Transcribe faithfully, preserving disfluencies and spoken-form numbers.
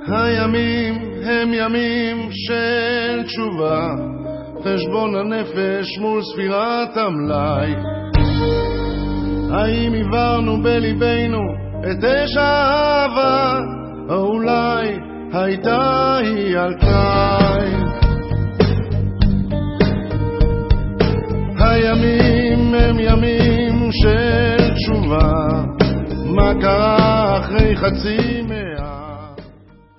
הימים הם ימים של תשובה, חשבון הנפש מול ספירת המלאי. האם עברנו בליבנו את אש האהבה, או אולי הייתה היא על תנאי? הימים הם ימים של תשובה, מה קרה אחרי חצי